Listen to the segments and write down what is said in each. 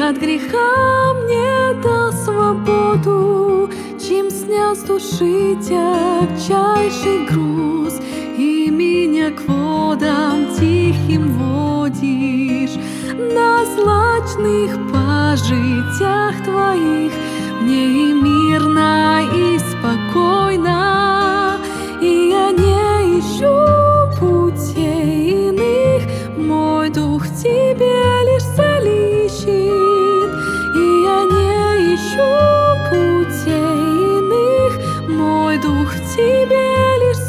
от греха мне дал свободу, чем снял с души тягчайший груз, и меня к водам тихим водишь. На злачных пажитях Твоих мне и мирно, и спокойно, и я не ищу путей иных, мой дух в Тебе лишь залищет, и я не ищу путей иных, мой дух в Тебе лишь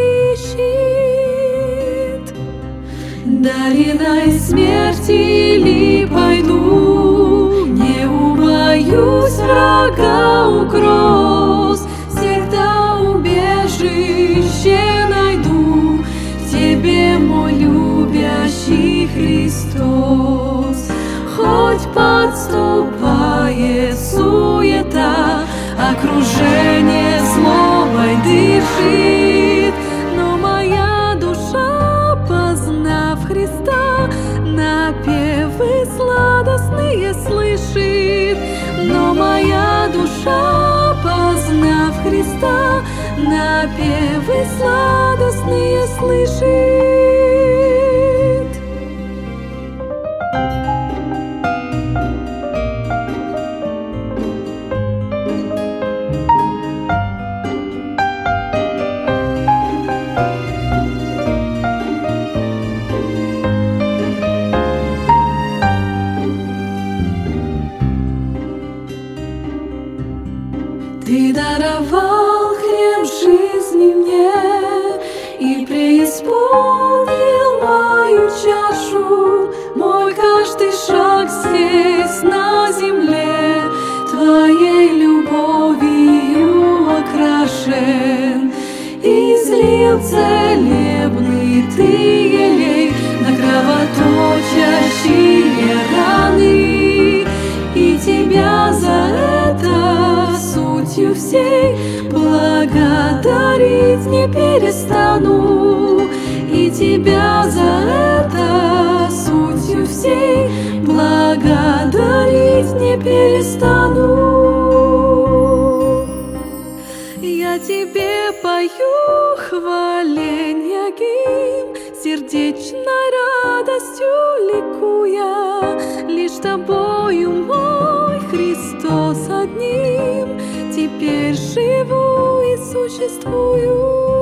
залищет. Долиной смерти ли пойду, не убоюсь врага угроз, всегда убежище найду в Тебе, мой любящий Христос. Хоть подступает суета, окружение злобой дышит, но моя душа, познав Христа, напевы сладостные слышит. Но моя душа, познав Христа, напевы сладостные слышит. Ты даровал хлеб жизни мне и преисполнил мою чашу. Мой каждый шаг здесь на земле Твоей любовью окрашен. Излил целебный Ты елей на кровоточащие раны, и Тебя за это сутью всей благодарить не перестану, и Тебя за это сутью всей благодарить не перестану. Я Тебе пою хваленья гимн, сердечной радостью ликуя, лишь Тобою, мой Христос, одним теперь живу и существую.